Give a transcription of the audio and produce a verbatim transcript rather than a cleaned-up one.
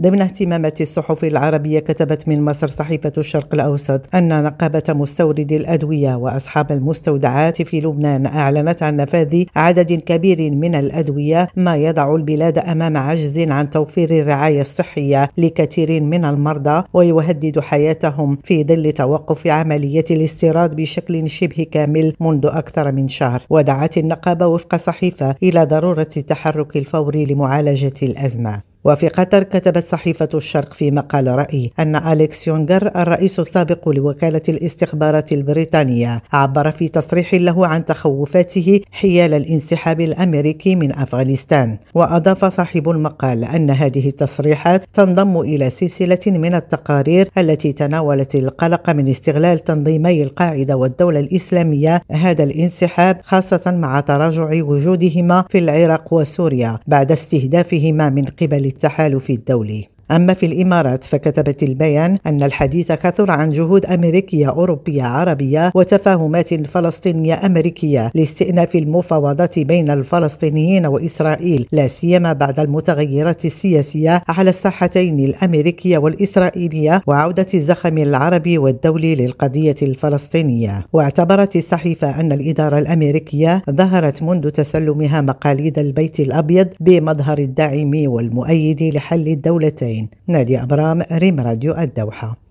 ضمن اهتمامات الصحف العربية كتبت من مصر صحيفة الشرق الأوسط أن نقابة مستوردي الأدوية وأصحاب المستودعات في لبنان أعلنت عن نفاذ عدد كبير من الأدوية، ما يضع البلاد أمام عجز عن توفير الرعاية الصحية لكثير من المرضى ويهدد حياتهم في ظل توقف عملية الاستيراد بشكل شبه كامل منذ أكثر من شهر. ودعت النقابة وفق صحيفة إلى ضرورة التحرك الفوري لمعالجة الأزمة. وفي قطر كتبت صحيفة الشرق في مقال رأي أن أليكس يونغر الرئيس السابق لوكالة الاستخبارات البريطانية عبر في تصريح له عن تخوفاته حيال الانسحاب الأمريكي من أفغانستان. وأضاف صاحب المقال أن هذه التصريحات تنضم إلى سلسلة من التقارير التي تناولت القلق من استغلال تنظيمي القاعدة والدولة الإسلامية هذا الانسحاب، خاصة مع تراجع وجودهما في العراق وسوريا بعد استهدافهما من قبل التحالف الدولي. أما في الإمارات فكتبت البيان أن الحديث كثر عن جهود أمريكية أوروبية عربية وتفاهمات فلسطينية أمريكية لاستئناف المفاوضات بين الفلسطينيين وإسرائيل، لا سيما بعد المتغيرات السياسية على الساحتين الأمريكية والإسرائيلية وعودة الزخم العربي والدولي للقضية الفلسطينية. واعتبرت الصحيفة أن الإدارة الأمريكية ظهرت منذ تسلمها مقاليد البيت الأبيض بمظهر الداعم والمؤيد لحل الدولتين. نادية أبرام، ريم راديو الدوحة.